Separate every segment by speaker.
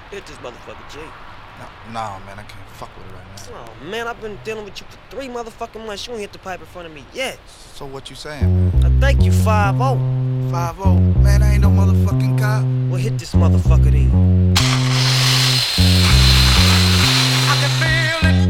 Speaker 1: Hit this motherfucker, G.
Speaker 2: Nah, man, I can't fuck with it right now.
Speaker 1: Oh, man, I've been dealing with you for 3 motherfucking months. You ain't hit the pipe in front of me yet.
Speaker 2: So what you saying, man?
Speaker 1: I thank you, 5-0.
Speaker 2: 5-0? Man, I ain't no motherfucking cop.
Speaker 1: Well, hit this motherfucker then.
Speaker 2: I can feel it.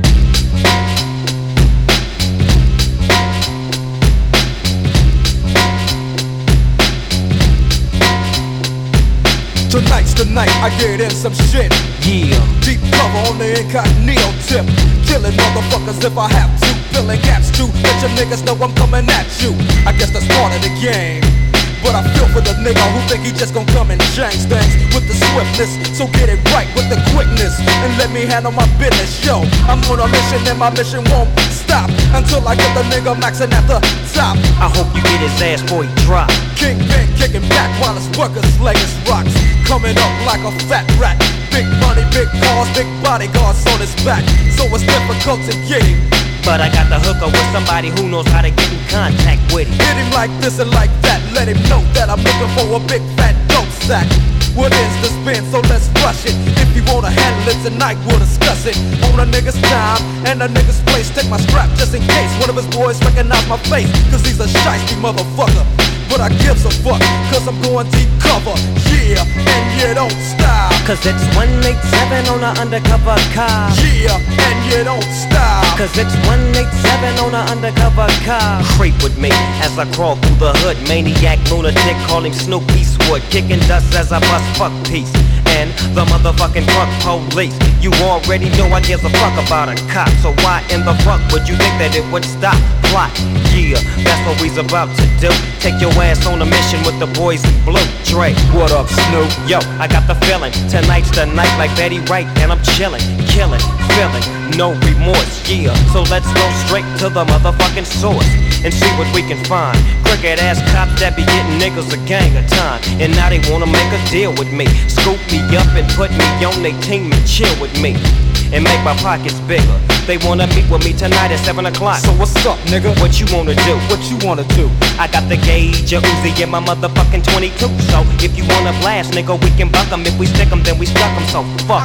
Speaker 3: Tonight's the night I get in some shit.
Speaker 1: Yeah.
Speaker 3: Deep cover on the incognito tip. Killing motherfuckers if I have to. Filling gaps too. Let your niggas know I'm coming at you. I guess that's part of the game. But I feel for the nigga who think he just gon' come and change things with the swiftness. So get it right with the quickness and let me handle my business. Yo, I'm on a mission and my mission won't stop until I get the nigga maxing at the top.
Speaker 1: I hope you get his ass before he drop.
Speaker 3: Kingpin kicking back while his workers slaying rocks. Coming up like a fat rat. Big money, big cars, big bodyguards on his back. So it's difficult to get him.
Speaker 1: But I got the hooker with somebody who knows how to get in contact with him.
Speaker 3: Hit him like this and like that. Let him know that I'm looking for a big fat dope sack. What is the spin? So let's rush it. If you wanna handle it tonight, we'll discuss it. On a nigga's time and a nigga's place. Take my strap just in case one of his boys recognize my face. Cause he's a shiesty motherfucker. But I gives a fuck, cause I'm going deep cover. Yeah, and you don't stop.
Speaker 1: Cause it's 187 on an undercover car.
Speaker 3: Yeah, and you don't stop.
Speaker 1: Cause it's 187 on an undercover car. Creep with me as I crawl through the hood. Maniac, lunatic, call him Snoop Eastwood. Kicking dust as I bust fuck peace. And the motherfucking fuck police. You already know I give a fuck about a cop. So why in the fuck would you think that it would stop? Plot, yeah, that's what we's about to do. Take your ass on a mission with the boys in blue. Dre,
Speaker 3: What up, Snoop?
Speaker 1: yo, I got the feeling. Tonight's the night like Betty Wright. And I'm chillin', killin', feeling no remorse, yeah. So let's go straight to the motherfucking source and see what we can find. Crooked ass cops that be getting niggas a gang of time. And now they wanna make a deal with me. Scoop me up and put me on they team and chill with me. And make my pockets bigger. They wanna meet with me tonight at 7 o'clock.
Speaker 3: So what's up, nigga?
Speaker 1: What you wanna do?
Speaker 3: What you wanna do?
Speaker 1: I got the gauge, a Uzi in my motherfucking 22. So if you wanna blast, nigga, we can buck 'em. If we stick 'em, then we stuck 'em. So fuck.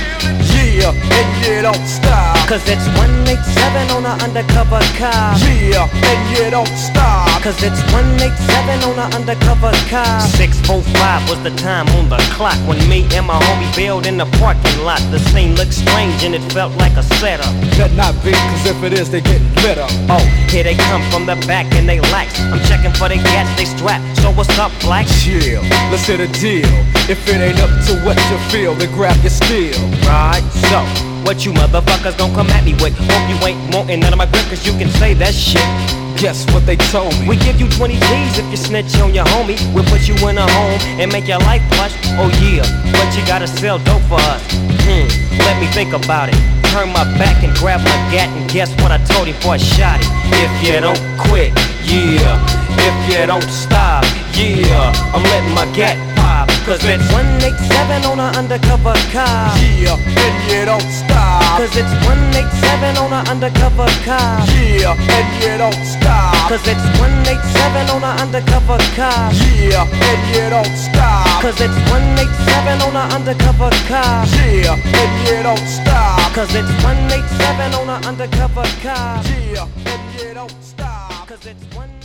Speaker 3: Yeah, and you don't stop.
Speaker 1: Cause it's 187 on an undercover car.
Speaker 3: Yeah, and you don't stop.
Speaker 1: Cause it's 187 on an undercover car. 6:45 was the time on the clock when me and my homie bailed in the parking lot. The scene looked strange and it felt like a setup.
Speaker 3: Better not be, cause if it is, they getting lit up.
Speaker 1: Oh, here they come from the back and they lax. I'm checking for the gats, they strap. So what's up, black?
Speaker 3: Chill, let's hit a deal. If it ain't up to what you feel, then grab your steel.
Speaker 1: Right, so what you motherfuckers gon' come at me with? Hope you ain't wantin' none of my grip, cause you can say that shit.
Speaker 3: Guess what they told me?
Speaker 1: We give you 20 G's if you snitch on your homie. We'll put you in a home and make your life plush. Oh yeah, but you gotta sell dope for us. Let me think about it. Turn my back and grab my gat and guess what I told him before I shot it. If you don't quit, yeah. If you don't stop, yeah. I'm letting my gat pop. Cause it's 187 on an undercover car.
Speaker 3: Yeah, and you don't stop.
Speaker 1: Cause it's 187 on an undercover car.
Speaker 3: Yeah, and you don't stop.
Speaker 1: Cause it's 187 on an undercover car.
Speaker 3: Yeah, and you don't stop.
Speaker 1: Cause it's 187 on an undercover car.
Speaker 3: Yeah, and you don't stop.
Speaker 1: Cause it's 187 on an undercover car.
Speaker 3: Yeah, and you don't stop.
Speaker 1: Cause it's 1